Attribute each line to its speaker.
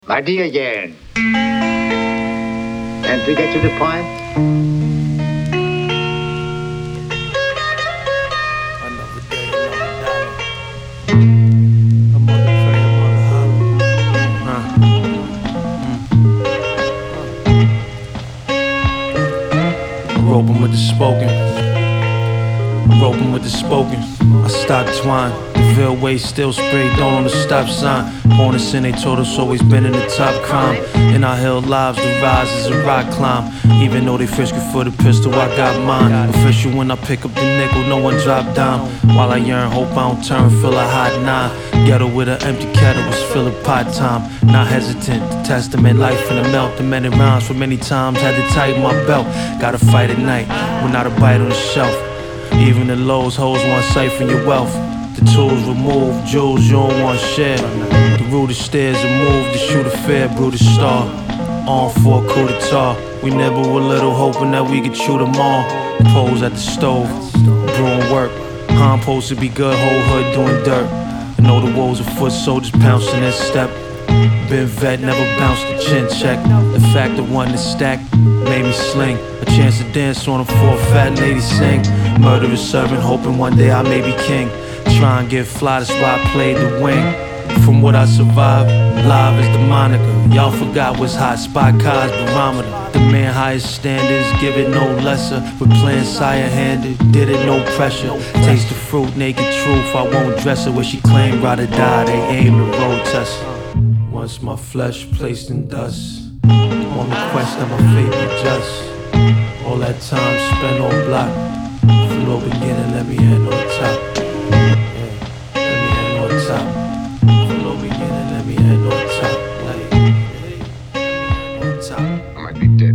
Speaker 1: My dear Jan, and to get to the point,
Speaker 2: Another day, another dollar. A mother pray, a mother holler. I'm roping with the spoken. I'm roping with the spoken. I stopped twine. The veil way still sprayed down on the stop sign. Born in sin, they told us always been in the top crime. In our held lives, the rise is a rock climb. Even though they frisky for the pistol, I got mine. Official when I pick up the nickel, no one drop down. While I yearn, hope I don't turn, feel a hot nine. Ghetto with an empty kettle was filling pot time. Not hesitant to testament life in the melt. The many rounds for many times, had to tighten my belt. Gotta fight at night, without a bite on the shelf. Even the lows, hoes want siphon your wealth. The tools remove, jewels you don't want share. The rudest stairs are moved to shoot a fair, Brutus star. On for a coup d'etat. We nibble a little, hoping that we could shoot them all. Pose at the stove, brewing work. How I'm supposed to be good, whole hood doing dirt. I know the woes of foot soldiers pouncing in step. Been vet, never bounced the chin check. The fact that one to stack made me sling. A chance to dance on them for a fat lady sing. Murderous servant, hoping one day I may be king. Try and get fly, that's why I played the wing. From what I survived, live is the moniker. Y'all forgot what's hot, spot cars barometer. The man highest standards, give it no lesser. We're playing sire-handed, did it no pressure. Taste the fruit, naked truth, I won't dress her. Where she claimed ride or die, they aim to road test her. Once my flesh placed in dust, on the quest of my fate be just. All that time spent on block, from low beginning, let me end on top. Yeah, let me end on top. From low beginning, let me end on top. Like, let me end on top.
Speaker 1: I might be dead.